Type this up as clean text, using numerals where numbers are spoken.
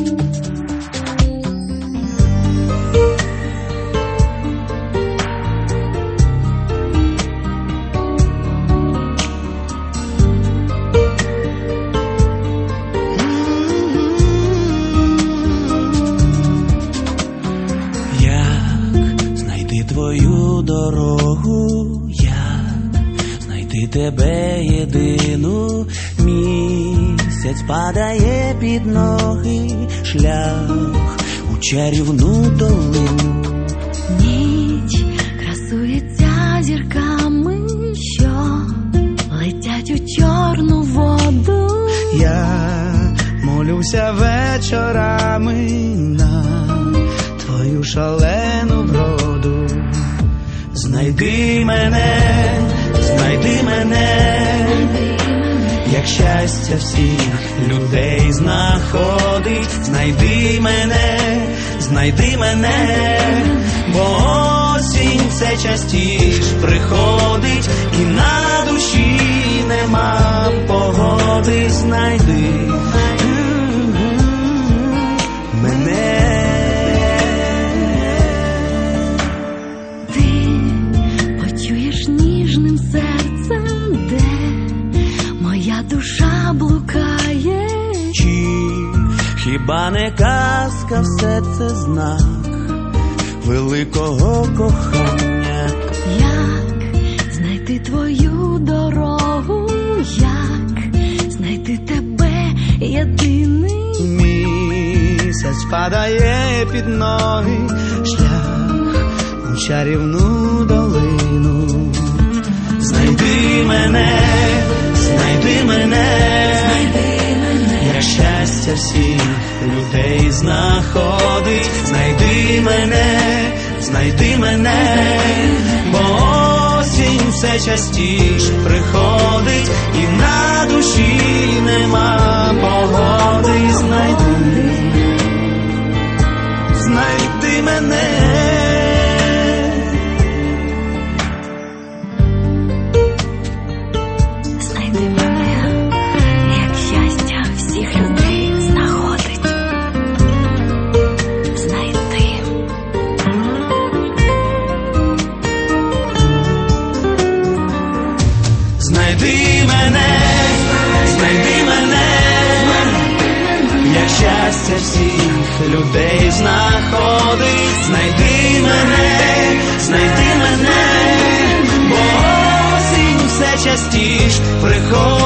Твою дорогу, як знайти тебе єдину. Місяць падає під ноги, шлях у чарівну долину. Ніч красується зірками, що летять у чорну воду. Я молюся вечорами на твою шалену вроду. Знайди мене, як щастя всіх людей знаходить. Знайди мене, бо осінь все частіш приходить, і на душі нема погоди. Знайди мене. Ніжним серцем, де моя душа блукає. Чи хіба не казка, все це знак великого кохання? Як знайти твою дорогу, як знайти тебе єдиний? Місяць падає під ноги, шлях у чарівну долину. Знайди мене, як щастя всіх людей знаходить. Знайди мене, бо осінь все частіш приходить, і на душі нема погоди. Знайди мене. Знайди мене, як щастя всіх людей знаходить. Знайди мене, бо осінь все частіш приходить.